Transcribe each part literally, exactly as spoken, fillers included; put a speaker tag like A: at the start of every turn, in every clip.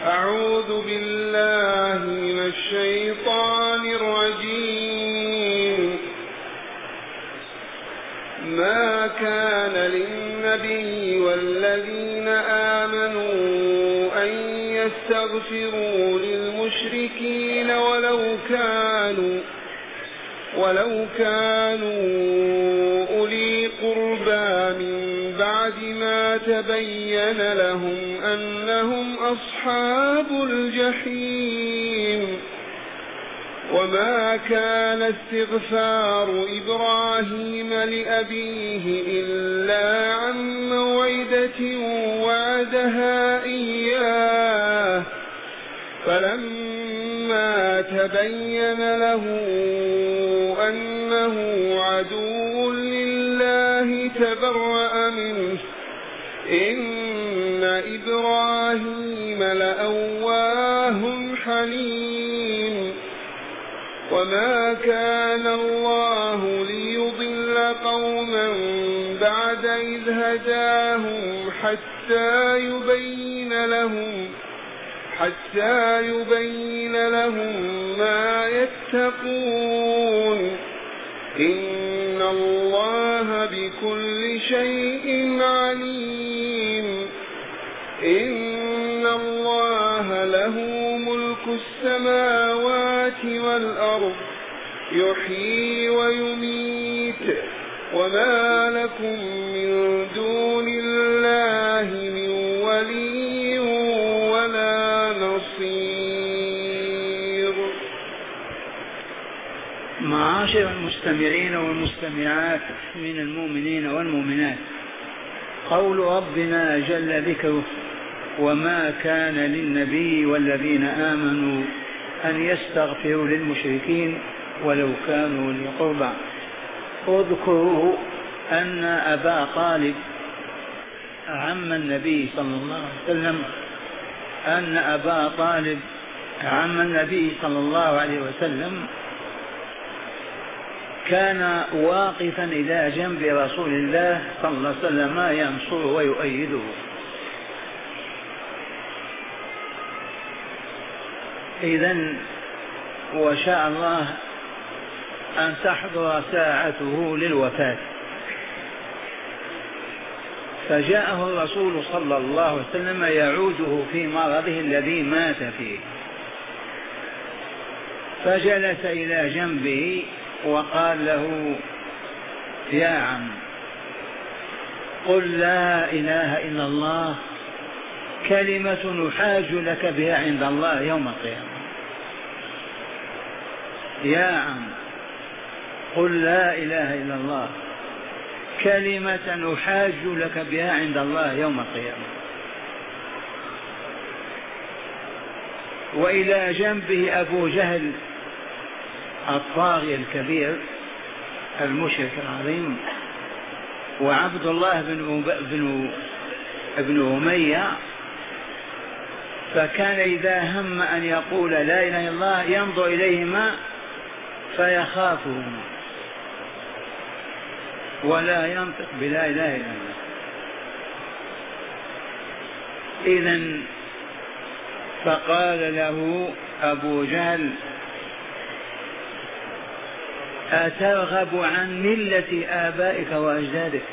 A: أعوذ بالله من الشيطان الرجيم. ما كان للنبي والذين آمنوا أن يستغفروا للمشركين ولو كانوا ولو كانوا أولي قربى من بعد ما تبين لهم أنهم أصحاب الجحيم. وما كان استغفار إبراهيم لأبيه إلا عن موعدة وعدها إياه فلما تبين له أنه عدو لله تبرأ منه إن إبراهيم لأواه حليم. وما كان الله ليضل قوما بعد إذ هداهم حتى يبين لهم حتى يبين لهم ما يتقون إن الله بكل شيء عليم. إن الله له ملك السماوات والأرض يحيي ويميت وما لكم من دون الله من ولي ولا نصير.
B: معاشر المستمعين والمستمعات من المؤمنين والمؤمنات، قول ربنا جل ذكره: وما كان للنبي والذين آمنوا أن يستغفروا للمشركين ولو كانوا أولي قربى. اذكروا أن أبا طالب عم النبي صلى الله عليه وسلم أن أبا طالب عم النبي صلى الله عليه وسلم كان واقفا إلى جنب رسول الله صلى الله عليه وسلم ينصره ويؤيده. إذن وشاء الله أن تحضر ساعته للوفاة، فجاءه الرسول صلى الله عليه وسلم يعوده في مرضه الذي مات فيه، فجلس إلى جنبه وقال له: يا عم، قل لا إله إلا الله كلمة نحاج لك بها عند الله يوم القيامة. يا عم، قل لا إله إلا الله كلمة نحاج لك بها عند الله يوم القيامة. وإلى جنبه أبو جهل الطاغية الكبير المشرك العظيم، وعبد الله بن بن ابن أمية، فكان إذا هم أن يقول لا إله إلا الله ينظر إليهما فيخافهما ولا ينطق بلا إله إلا الله. إذن فقال له أبو جهل: أترغب عن ملة آبائك وأجدادك؟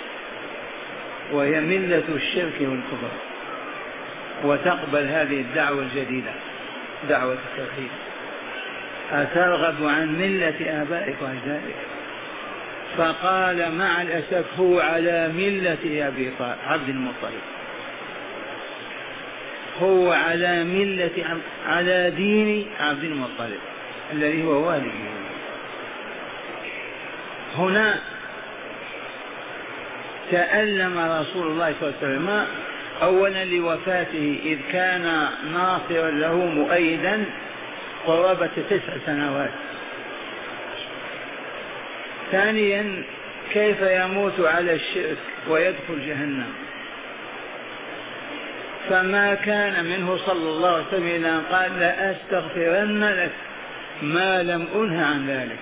B: وهي ملة الشرك والكفر، وتقبل هذه الدعوة الجديدة دعوة التوحيد. أترغب عن ملة آبائك وأجدادك؟ فقال: مع الأسف هو على ملة أبي عبد المطلب، هو على ملة على دين عبد المطلب الذي هو والده. هنا تألم رسول الله صلى الله عليه وسلم أولا لوفاته، إذ كان ناصرا له مؤيدا قرابة تسع سنوات. ثانيا كيف يموت على الشرك ويدخل جهنم؟ فما كان منه صلى الله عليه وسلم إلا أن قال: لأستغفرن لك ما لم أنه عن ذلك،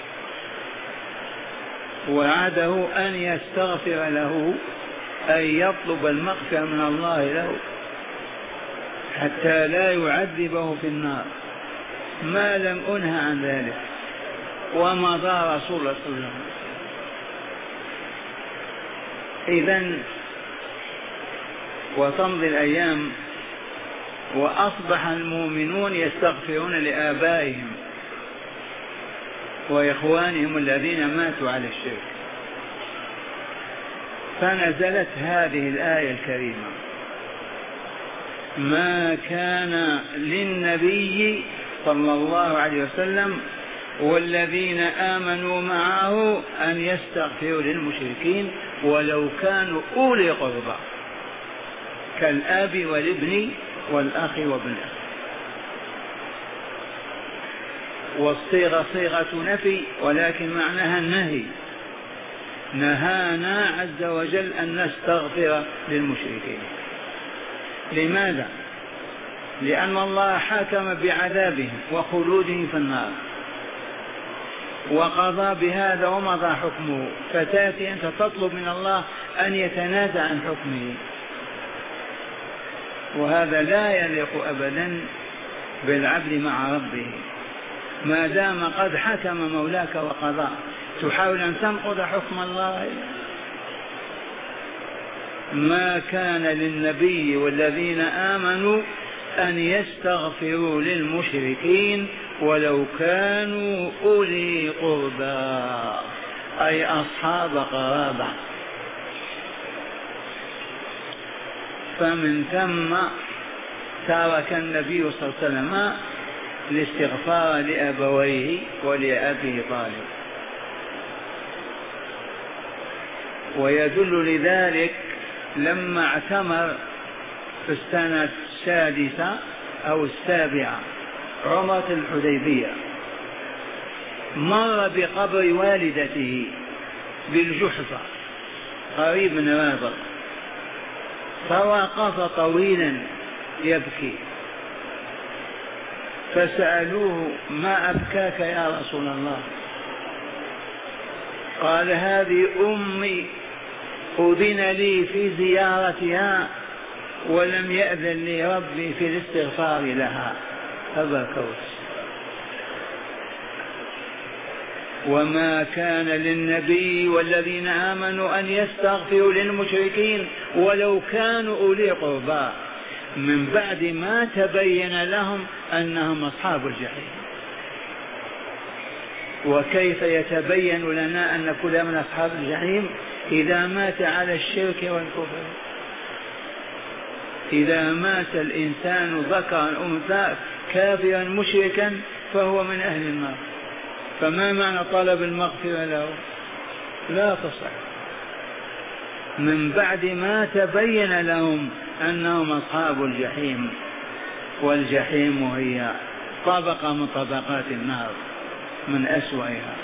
B: وعده أن يستغفر له، أن يطلب المغفرة من الله له حتى لا يعذبه في النار ما لم أنهى عن ذلك، ومضى رسول الله صلى الله عليه وسلم. إذن وتمضي الأيام وأصبح المؤمنون يستغفرون لآبائهم وإخوانهم الذين ماتوا على الشرك، فنزلت هذه الآية الكريمة: ما كان للنبي صلى الله عليه وسلم والذين آمنوا معه أن يستغفروا للمشركين ولو كانوا أولي قربى كالأب والابن والأخ وابن الأخ. والصيغة صيغة نفي ولكن معناها النهي، نهانا عز وجل أن نستغفر للمشركين. لماذا؟ لأن الله حكم بعذابهم وخلودهم في النار وقضى بهذا ومضى حكمه، فتأتي أنت تطلب من الله أن يتنازع عن حكمه، وهذا لا يليق أبدا بالعبد مع ربه. ما دام قد حكم مولاك وقضى تحاول أن تنقض حكم الله؟ ما كان للنبي والذين آمنوا أن يستغفروا للمشركين ولو كانوا أولي قربى، أي أصحاب قرابة. فمن ثم ترك النبي صلى الله عليه وسلم الاستغفار لأبويه ولأبي طالب. ويدل لذلك لما اعتمر في السنة السادسة أو السابعة عمرة الحديبية مر بقبر والدته بالجحفة قريب من رابغ، فوقف طويلا يبكي، فسألوه: ما أبكاك يا رسول الله؟ قال: هذه أمي أذن لي في زيارتها ولم يأذن لي ربي في الاستغفار لها، فبكوت. وما كان للنبي والذين آمنوا أن يستغفروا للمشركين ولو كانوا أولي قربى من بعد ما تبين لهم أنهم أصحاب الجحيم. وكيف يتبين لنا أن كل من أصحاب الجحيم؟ إذا مات على الشرك والكفر. إذا مات الإنسان ذكرا أنثى كافرا مشركا فهو من أهل النار. فما معنى طلب المغفرة له؟ لا تصح. من بعد ما تبين لهم أنهم أصحاب الجحيم، والجحيم هي طبقة من طبقات النار من أسوأها.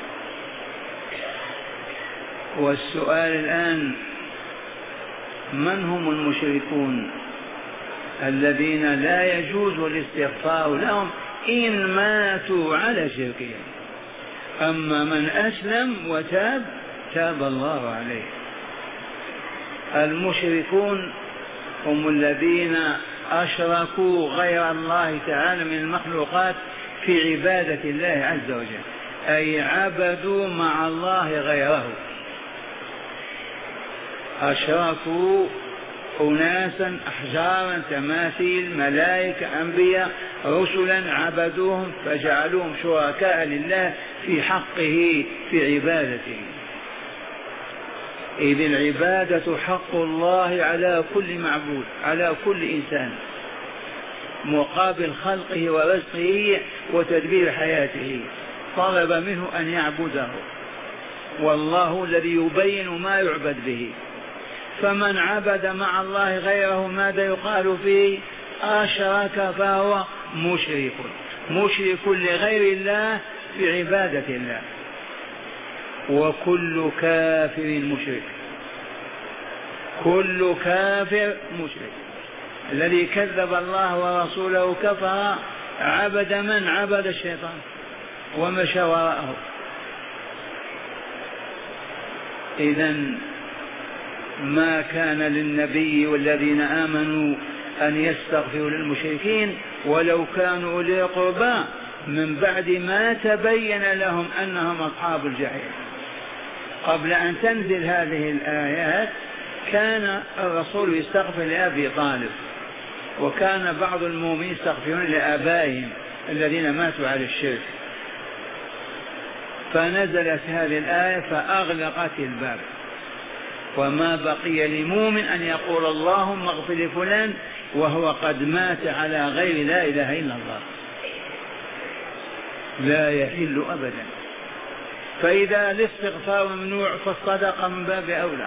B: والسؤال الآن: من هم المشركون الذين لا يجوز الاستغفار لهم إن ماتوا على شركهم؟ أما من أسلم وتاب تاب الله عليه. المشركون هم الذين أشركوا غير الله تعالى من المخلوقات في عبادة الله عز وجل، أي عبدوا مع الله غيره. أشركوا أناسا، أحجارا، تماثيل، ملائكة، أنبياء، رسلا، عبدوهم فجعلوهم شركاء لله في حقه في عبادته. إذ العبادة حق الله على كل معبود، على كل إنسان، مقابل خلقه ورزقه وتدبير حياته. طلب منه أن يعبده، والله الذي يبين ما يعبد به. فمن عبد مع الله غيره ماذا يقال فيه؟ أشرك، فهو مشرك، مشرك لغير الله في عبادة الله. وكل كافر مشرك، كل كافر مشرك. الذي كذب الله ورسوله كفر، عبد من؟ عبد الشيطان ومشى وراءه. إذن ما كان للنبي والذين آمنوا أن يستغفروا للمشركين ولو كانوا أولي قربى من بعد ما تبين لهم أنهم أصحاب الجحيم. قبل أن تنزل هذه الآيات كان الرسول يستغفر لأبي طالب، وكان بعض المؤمنين يستغفرون لآبائهم الذين ماتوا على الشرك، فنزلت هذه الآية فأغلقت الباب، وما بقي لمؤمن أن يقول اللهم اغفر لفلان وهو قد مات على غير لا إله إلا الله، لا يحل أبدا. فإذا الاستغفار ممنوع فالصدقة من باب أولى.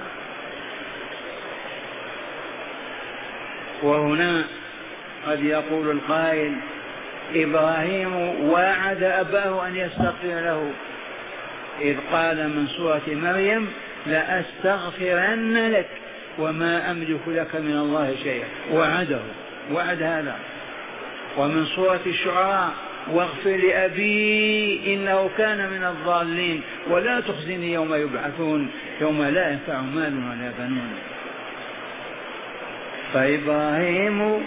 B: وهنا قد يقول القائل إبراهيم واعد أباه أن يستغفر له، إذ قال من سورة مريم لأستغفرن لك وما أملك لك من الله شيئا، وعده وعد هذا. ومن سورة الشعراء واغفر لأبي إنه كان من الضالين ولا تخزني يوم يبعثون يوم لا ينفع مال ولا بنون. فإبراهيم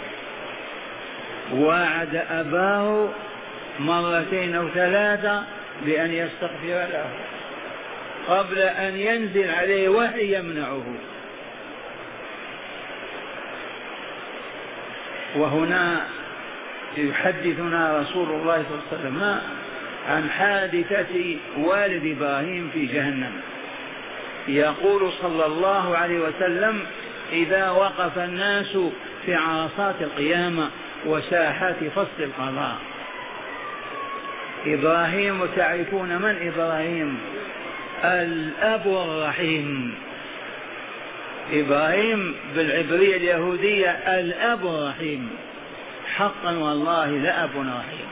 B: وعد أباه مرتين أو ثلاثة بأن يستغفر له قبل أن ينزل عليه وحي يمنعه. وهنا يحدثنا رسول الله صلى الله عليه وسلم عن حادثة والد إبراهيم في جهنم. يقول صلى الله عليه وسلم إذا وقف الناس في عرصات القيامة وساحات فصل القضاء، إبراهيم، تعرفون من إبراهيم؟ الأب الرحيم. إبراهيم بالعبرية اليهودية الأب الرحيم، حقا والله لأب رحيم،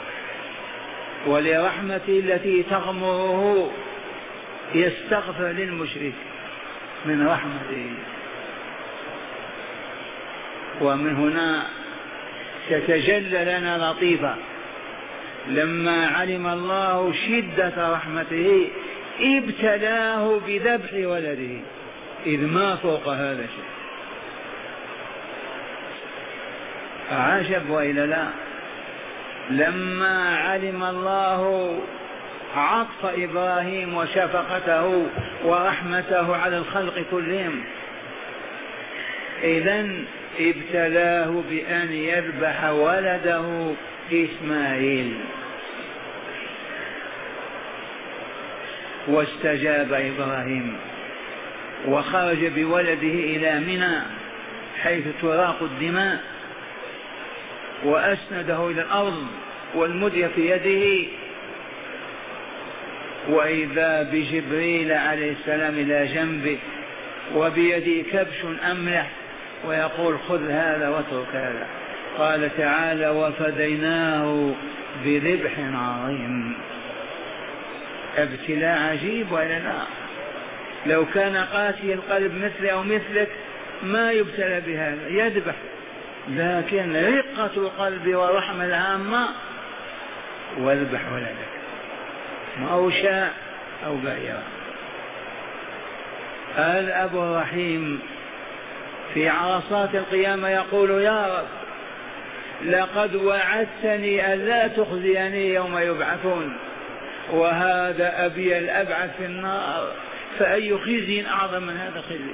B: ولرحمته التي تغمره يستغفر للمشرك من رحمته. ومن هنا تتجلى لنا لطيفة، لما علم الله شدة رحمته ابتلاه بذبح ولده، إذ ما فوق هذا شيء. عجب وإلا لا، لما علم الله عطف إبراهيم وشفقته ورحمته على الخلق كلهم، إذن ابتلاه بأن يذبح ولده إسماعيل، واستجاب إبراهيم وخرج بولده إلى منى حيث تراق الدماء، وأسنده إلى الأرض والمدية في يده، وإذا بجبريل عليه السلام إلى جنبه وبيده كبش أملح ويقول خذ هذا واترك هذا. قال تعالى وفديناه بذبح عظيم. ابتلاء عجيب ولا لا؟ لو كان قاسي القلب مثلي أو مثلك ما يبتلى بهذا، يذبح، لكن رقة القلب ورحمة العامة واذبح ولدك، ما هو شاء أو بعيرا. الأب الرحيم في عرصات القيامة يقول يا رب لقد وعدتني أن لا تخزيني يوم يبعثون، وهذا أبي الأبعث في النار، فأي خزي أعظم من هذا الخزي.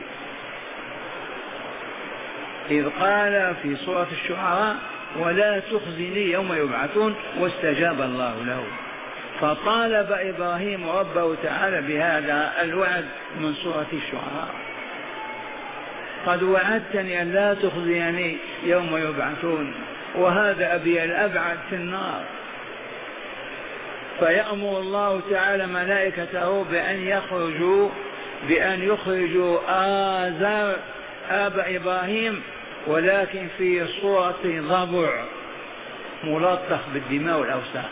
B: إذ قال في سورة الشعراء ولا تخزني يوم يبعثون، واستجاب الله له. فطالب إبراهيم ربه تعالى بهذا الوعد من سورة الشعراء، قد وعدتني أن لا تخزيني يوم يبعثون، وهذا أبي الأبعد في النار. فيأمر الله تعالى ملائكته بأن يخرجوا بأن يخرجوا آزار آب إبراهيم، ولكن في صورة ضبع ملطخ بالدماء والأوساخ،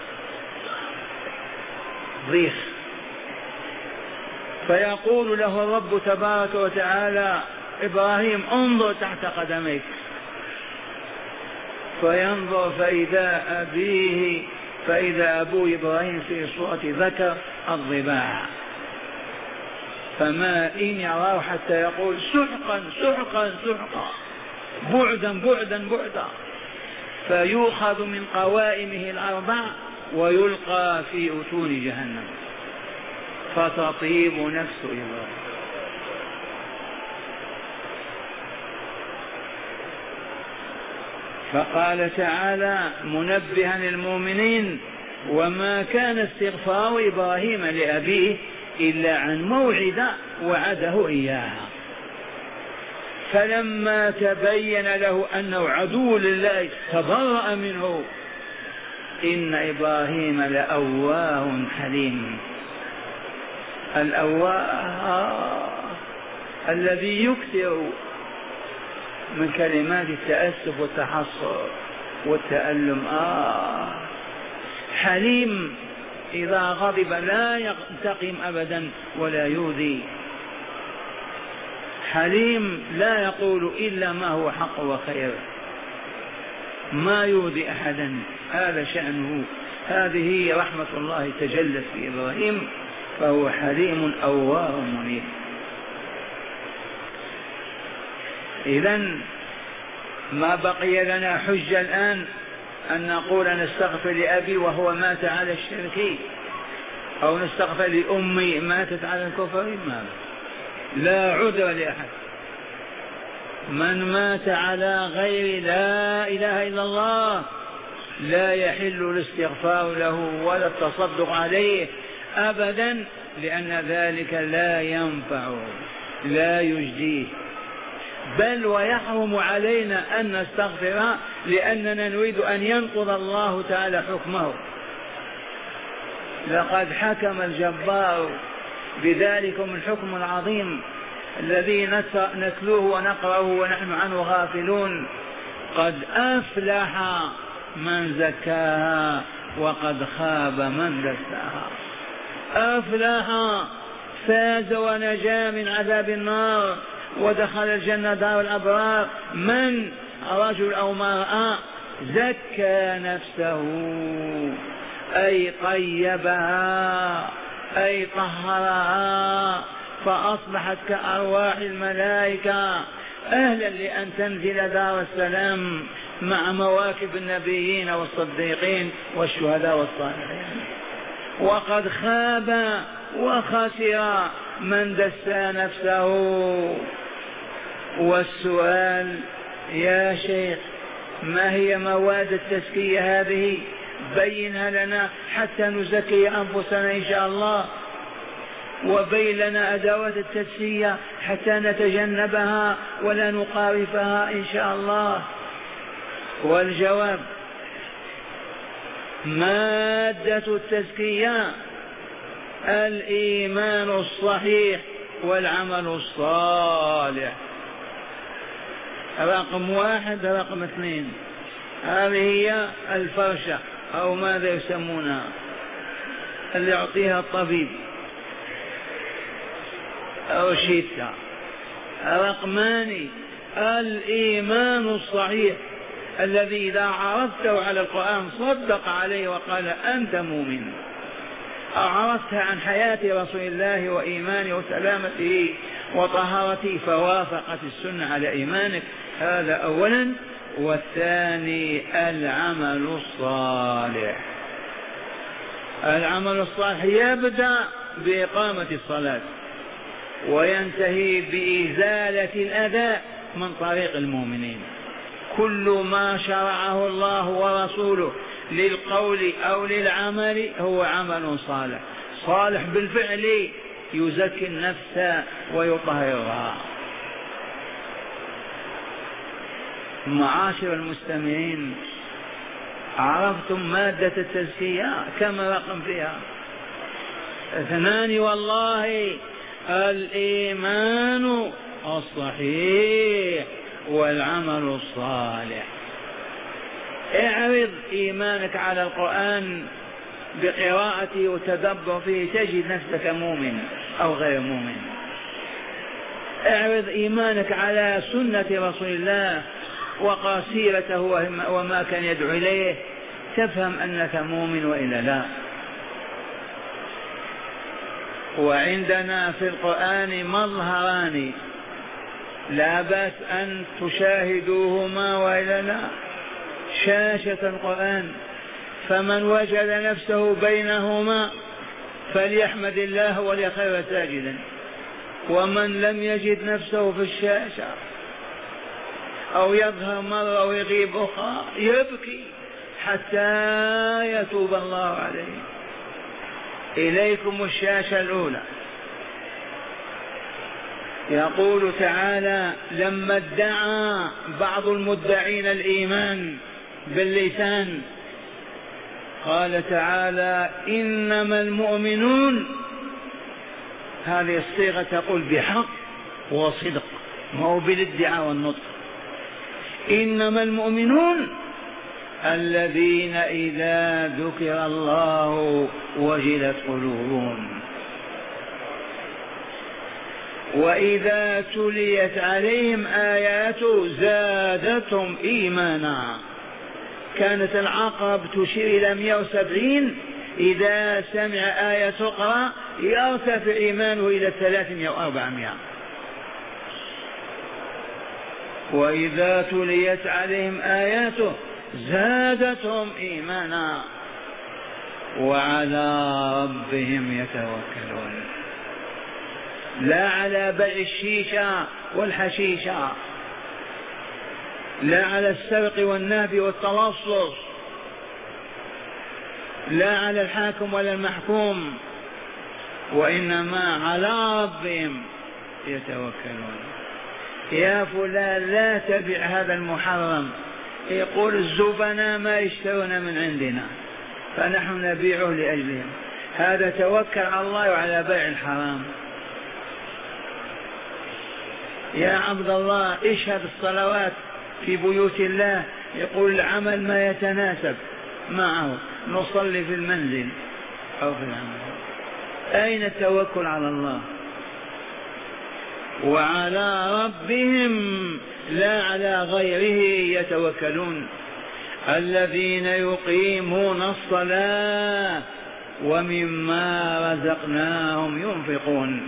B: ضيخ. فيقول له الرب تبارك وتعالى إبراهيم انظر تحت قدميك، فينظر فإذا أبيه فإذا أبوه إبراهيم في صورة ذكر الضباع، فما إن يراه حتى يقول سحقا سحقا سحقا، بعدا بعدا بعدا، فيؤخذ من قوائمه الأربع ويلقى في أتون جهنم فتطيب نفس إبراهيم. فقال تعالى منبها للمؤمنين: وما كان استغفار إبراهيم لأبيه إلا عن موعدة وعده إياها، فلما تبين له أنه عدو لله تبرأ منه. إن إبراهيم لأواه حليم. الأواه الذي يكثر من كلمات التأسف والتحصر والتألم. آه حليم إذا غضب لا ينتقم أبدا ولا يؤذي. حليم لا يقول إلا ما هو حق وخير، ما يؤذي أحدا، هذا شأنه. هذه هي رحمة الله تجلت في إبراهيم، فهو حليم أواه منيب. إذن ما بقي لنا حجة الآن أن نقول نستغفر لأبي وهو مات على الشرك، أو نستغفر لأمي ماتت على الكفر. ما لا عذر لأحد. من مات على غير لا إله إلا الله لا يحل الاستغفار له ولا التصدق عليه أبدا، لأن ذلك لا ينفع لا يجديه، بل ويحرم علينا أن نستغفر لأننا نريد أن ينقض الله تعالى حكمه. لقد حكم الجبار بذلكم الحكم العظيم الذي نتلوه ونقرأه ونحن عنه غافلون: قد أفلح من زكاها وقد خاب من دساها. أفلح، فاز ونجا من عذاب النار ودخل الجنة دار الأبرار من رجل أو امرأة زكى نفسه، أي طيبها، أي طهرها، فأصبحت كأرواح الملائكة أهلا لأن تنزل دار السلام مع مواكب النبيين والصديقين والشهداء والصالحين. وقد خاب وخسر من دسى نفسه. والسؤال يا شيخ ما هي مواد التزكية هذه؟ بينها لنا حتى نزكي أنفسنا إن شاء الله، وبين لنا أدوات التزكية حتى نتجنبها ولا نقارفها إن شاء الله. والجواب: مادة التزكية الإيمان الصحيح والعمل الصالح. رقم واحد. رقم اثنين، هذه هي الفرشة أو ماذا يسمونها اللي يعطيها الطبيب أو شيتا. رقمان: الإيمان الصحيح الذي إذا عرضته على القرآن صدق عليه وقال أنت مؤمن. أعرضت عن حياة رسول الله وإيمانه وسلامته وطهارته فوافقت السنة على إيمانك، هذا أولا. والثاني العمل الصالح. العمل الصالح يبدأ بإقامة الصلاة وينتهي بإزالة الأذى من طريق المؤمنين. كل ما شرعه الله ورسوله للقول أو للعمل هو عمل صالح، صالح بالفعل يزكي النفس ويطهرها. معاشر المستمعين، عرفتم مادة التزكية كم رقم فيها؟ اثنان والله: الإيمان الصحيح والعمل الصالح. اعرض إيمانك على القرآن بقراءته وتدبر فيه تجد نفسك مؤمن أو غير مؤمن. اعرض إيمانك على سنة رسول الله وقاسيرته وما كان يدعو إليه تفهم أنك مؤمن وإلا لا. وعندنا في القرآن مظهران لا بأس أن تشاهدوهما وإلا لا، شاشة القرآن. فمن وجد نفسه بينهما فليحمد الله وليخر ساجدا، ومن لم يجد نفسه في الشاشة أو يظهر مرة ويغيب أخرى يبكي حتى يتوب الله عليه. إليكم الشاشة الأولى. يقول تعالى لما ادعى بعض المدعين الإيمان باللسان قال تعالى إنما المؤمنون، هذه الصيغة تقول بحق وصدق، ما هو بالادعاء والنطق. إنما المؤمنون الذين إذا ذكر الله وجلت قلوبهم وإذا تليت عليهم آياته زادتهم إيمانا. كانت العقرب تشير إلى مئة وسبعين، إذا سمع آية تقرأ يرتفع إيمانه إلى ثلاثمائة وأربعمائة. وإذا تليت عليهم آياته زادتهم إيمانا وعلى ربهم يتوكلون. لا على بيع الشيشة والحشيشة، لا على السرق والنهب والتلصص، لا على الحاكم ولا المحكوم، وإنما على ربهم يتوكلون. يا فلان لا تبع هذا المحرم، يقول الزبناء ما يشترون من عندنا فنحن نبيعه لأجلهم. هذا توكل على الله وعلى بيع الحرام. يا عبد الله اشهد الصلوات في بيوت الله، يقول العمل ما يتناسب معه، نصلي في المنزل أو في العمل. أين التوكل على الله؟ وعلى ربهم لا على غيره يتوكلون. الذين يقيمون الصلاة ومما رزقناهم ينفقون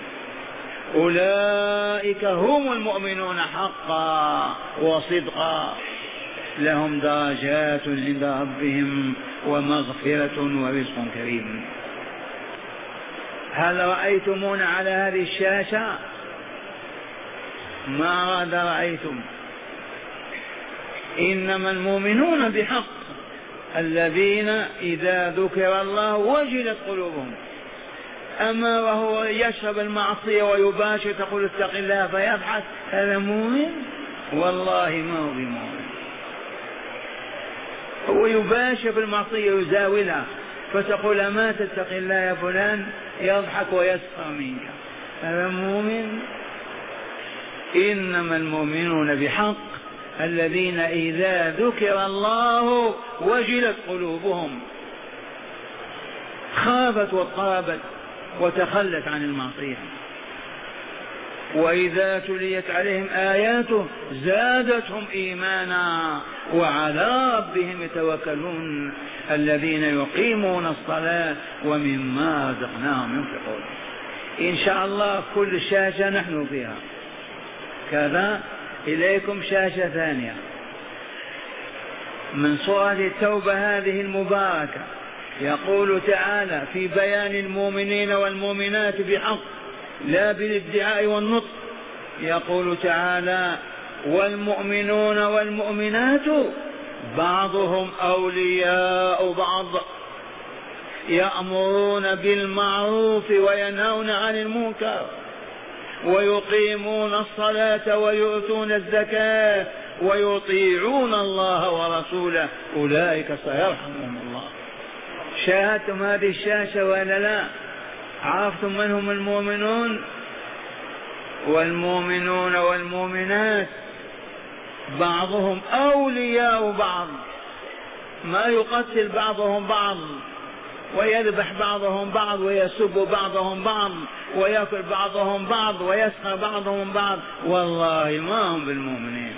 B: أولئك هم المؤمنون حقا وصدقا، لهم درجات عند ربهم ومغفرة ورزق كريم. هل رأيتمونا على هذه الشاشة؟ ما قد رأيتم. إنما المؤمنون بحق الذين إذا ذكر الله وجلت قلوبهم. أما وهو يشرب المعصية ويباشر تقول اتق الله فيضحك، هذا مؤمن؟ والله ما هو بمؤمن. هو يباشر المعصية يزاولها فتقول ما تتق الله يا فلان، يضحك ويسخر منك، هذا مؤمن؟ إنما المؤمنون بحق الذين إذا ذكر الله وجلت قلوبهم، خافت واضطربت وتخلت عن المعصية. وإذا تليت عليهم آياته زادتهم إيمانا وعلى ربهم يتوكلون الذين يقيمون الصلاة ومما رزقناهم ينفقون. إن شاء الله كل شاشة نحن فيها كذا. إليكم شاشة ثانية من سورة التوبة هذه المباركة، يقول تعالى في بيان المؤمنين والمؤمنات بحق لا بالادعاء والنطق، يقول تعالى والمؤمنون والمؤمنات بعضهم أولياء بعض يأمرون بالمعروف وينهون عن المنكر ويقيمون الصلاة ويؤتون الزكاة ويطيعون الله ورسوله أولئك سيرحمهم الله. شاهدتم هذه الشاشة ولا لا؟ عرفتم من هم المؤمنون؟ والمؤمنون والمؤمنات بعضهم أولياء بعض، ما يقتل بعضهم بعض ويذبح بعضهم بعض ويسب بعضهم بعض ويأكل بعضهم بعض ويسخر بعضهم بعض، والله ما هم بالمؤمنين.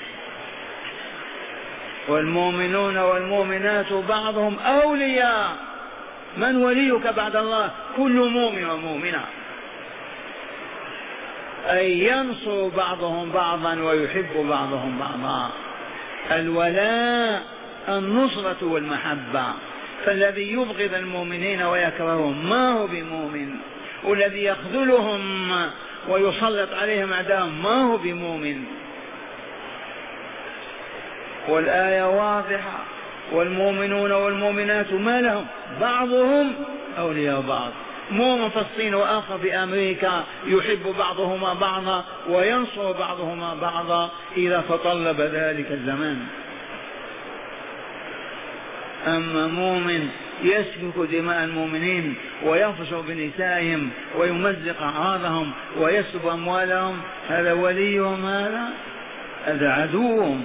B: والمؤمنون والمؤمنات بعضهم أولياء. من وليك بعد الله؟ كل مؤمن ومؤمنة. أي ينصر بعضهم بعضا ويحب بعضهم بعضا. الولاء النصرة والمحبة، فالذي يبغض المؤمنين ويكرههم ما هو بمؤمن، والذي يخذلهم ويسلط عليهم أعداءهم ما هو بمؤمن. والآية واضحة: والمؤمنون والمؤمنات ما لهم بعضهم أولياء بعض. مؤمن في الصين وآخر في أمريكا يحب بعضهما بعضا وينصر بعضهما بعضا إذا تطلب ذلك الزمان. أما مؤمن يسفك دماء المؤمنين ويفحش بنسائهم ويمزق أعراضهم ويسلب أموالهم، هذا وليهم، هذا هذا عدوهم.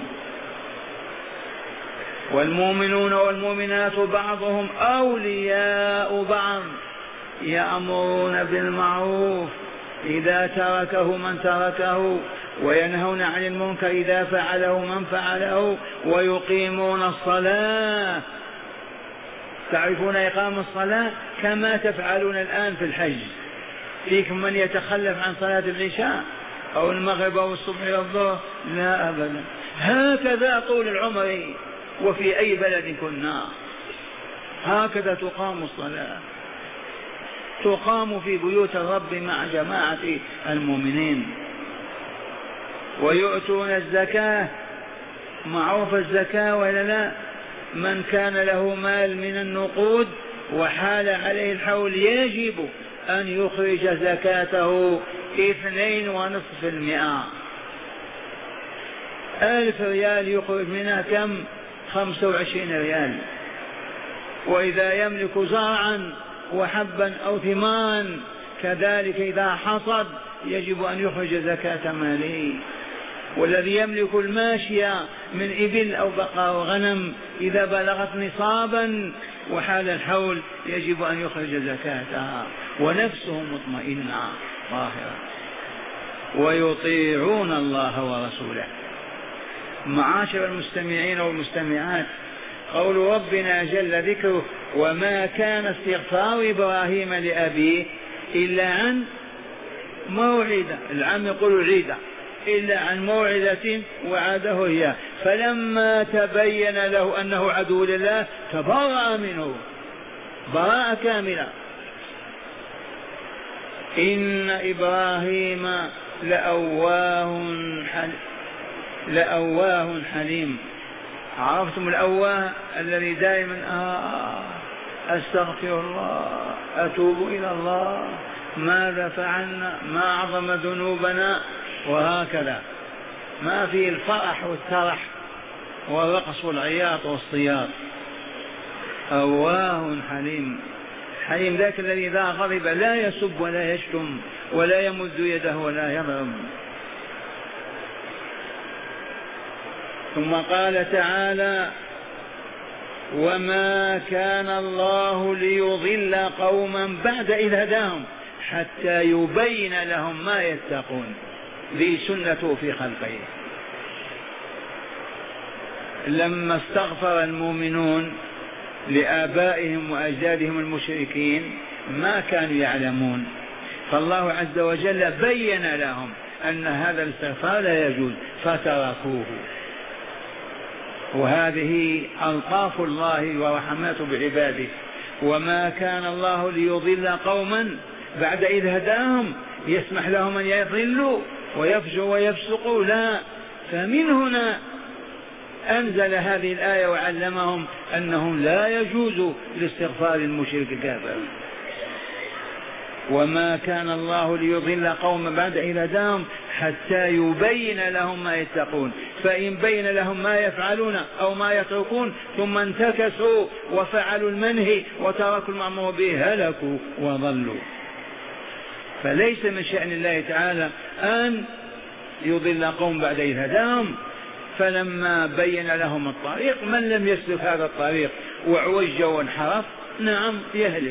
B: والمؤمنون والمؤمنات بعضهم أولياء بعض يأمرون بالمعروف إذا تركه من تركه وينهون عن المنكر إذا فعله من فعله ويقيمون الصلاة. تعرفون إقام الصلاة كما تفعلون الآن في الحج، فيكم من يتخلف عن صلاة العشاء أو المغرب أو الصبح أو الظهر؟ لا أبدا، هكذا طول العمر وفي أي بلد كنا هكذا تقام الصلاة، تقام في بيوت الرب مع جماعة المؤمنين. ويؤتون الزكاة، معروف الزكاة ولا لا؟ من كان له مال من النقود وحال عليه الحول يجب أن يخرج زكاته اثنين ونصف المئة. ألف ريال يخرج منها كم؟ خمسة وعشرين ريال. وإذا يملك زرعا وحبا أو ثمارا كذلك إذا حصد يجب أن يخرج زكاة ماله. والذي يملك الماشية من إبل أو بقر أو غنم إذا بلغت نصابا وحال الحول يجب أن يخرج زكاتها ونفسه مطمئنة ظاهرة. ويطيعون الله ورسوله. معاشر المستمعين والمستمعات، قول ربنا جل ذكره: وما كان استغفار إبراهيم لأبيه إلا عن موعدة، العام يقول عيدة، إلا عن موعدة وعده إياه فلما تبين له أنه عدو لله تبرأ منه براءة كاملة. إن إبراهيم لأواه حليم, لأواه حليم. عرفتم الأواه الذي دائما آه أستغفر الله، أتوب إلى الله، ماذا فعلنا، ما أعظم ذنوبنا، وهكذا. ما في الفرح والترح والرقص والعياط والصياط. أواه حليم. حليم ذاك الذي إذا غضب لا يسب ولا يشتم ولا يمد يده ولا يضرب. ثم قال تعالى: وما كان الله ليضل قوما بعد إذ هداهم حتى يبين لهم ما يتقون. ذي سنته في خلقه. لما استغفر المؤمنون لآبائهم وأجدادهم المشركين ما كانوا يعلمون، فالله عز وجل بين لهم أن هذا الاستغفار لا يجوز فتركوه. وهذه ألطاف الله ورحماته بعباده. وما كان الله ليضل قوما بعد إذ هداهم، يسمح لهم أن يضلوا ويفجروا ويفسقوا، لا. فمن هنا أنزل هذه الآية وعلمهم أنهم لا يجوز الاستغفار للمشرك الكافر. وما كان الله ليضل قوما بعد إذ هداهم حتى يبين لهم ما يتقون. فإن بين لهم ما يفعلون أو ما يتركون ثم انتكسوا وفعلوا المنهي وتركوا المأمور به هلكوا وضلوا. فليس من شأن الله تعالى أن يضل قوم بعد إذ هداهم. فلما بين لهم الطريق، من لم يسلك هذا الطريق وعوج وانحرف نعم يهلك.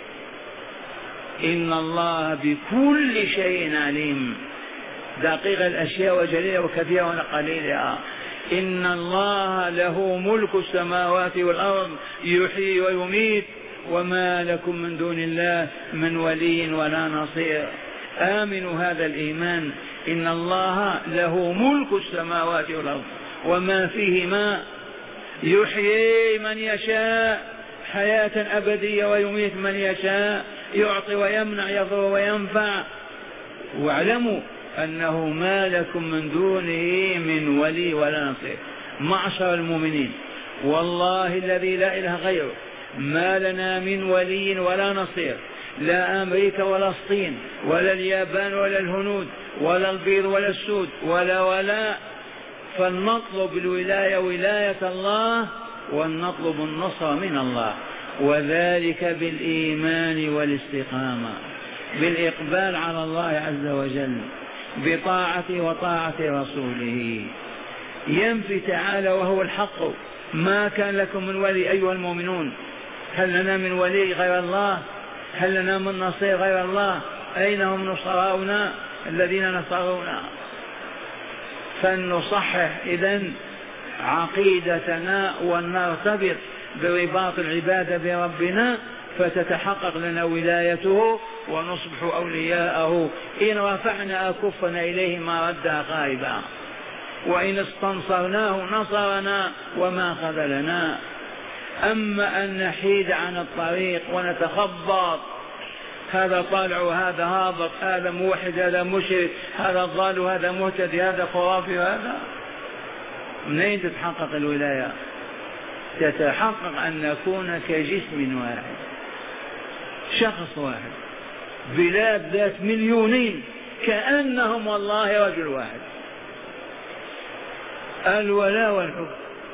B: إن الله بكل شيء عليم. دقيق الأشياء وجليلة وكثيرة وقليلة. إن الله له ملك السماوات والأرض يحيي ويميت وما لكم من دون الله من ولي ولا نصير. آمنوا هذا الإيمان إن الله له ملك السماوات والأرض وما فيهما، يحيي من يشاء حياة أبدية ويميت من يشاء، يعطي ويمنع، يضر وينفع. واعلموا أنه ما لكم من دونه من ولي ولا نصير. معشر المؤمنين والله الذي لا إله غيره ما لنا من ولي ولا نصير، لا أمريكا ولا الصين ولا اليابان ولا الهنود ولا البيض ولا السود ولا ولا فلنطلب الولاية ولاية الله ونطلب النصر من الله، وذلك بالإيمان والاستقامة، بالإقبال على الله عز وجل، بطاعته وطاعة رسوله. ينفي تعالى وهو الحق ما كان لكم من ولي أيها المؤمنون. هل لنا من ولي غير الله؟ هل لنا من نصير غير الله؟ أين هم نصراؤنا الذين نصرونا؟ فلنصحح إذن عقيدتنا ونرتبط برباط العبادة بربنا فتتحقق لنا ولايته ونصبح أولياءه. إن رفعنا أكفنا إليه ما ردها خائبا، وإن استنصرناه نصرنا وما خذلنا. أما أن نحيد عن الطريق ونتخبط، هذا طالع وهذا هابط، هذا موحد هذا مشرك، هذا ضال وهذا مهتدي، هذا خرافي، هذا منين تتحقق الولاية؟ تتحقق أن نكون كجسم واحد، شخص واحد، بلاد ذات مليونين كأنهم والله رجل واحد. الولاء والحب.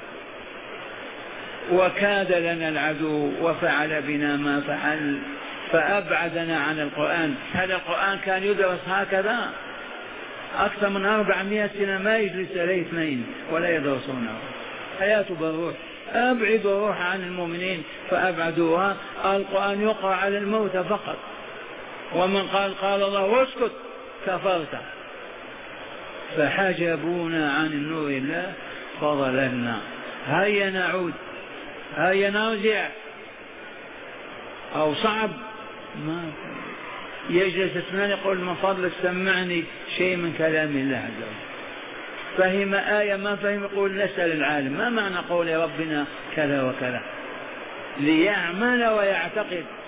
B: وكاد لنا العدو وفعل بنا ما فعل فأبعدنا عن القرآن. هذا القرآن كان يدرس هكذا أكثر من أربعمائة سنة، ما يجلس عليه اثنين ولا يدرسونه، حياته بالروح. أبعد الروح عن المؤمنين فأبعدوها. القرآن يقرأ على الموت فقط، ومن قال قال الله واسكت كفرت. فحجبونا عن النور الله فضللنا. هيا نعود، هيا نرجع، أو صعب ما يجلس اثنان يقول من فضلك سمعني شيء من كلام الله عز وجل. فهم آية ما فهم يقول نسأل العالم ما معنى قول ربنا كذا وكذا، ليعمل ويعتقد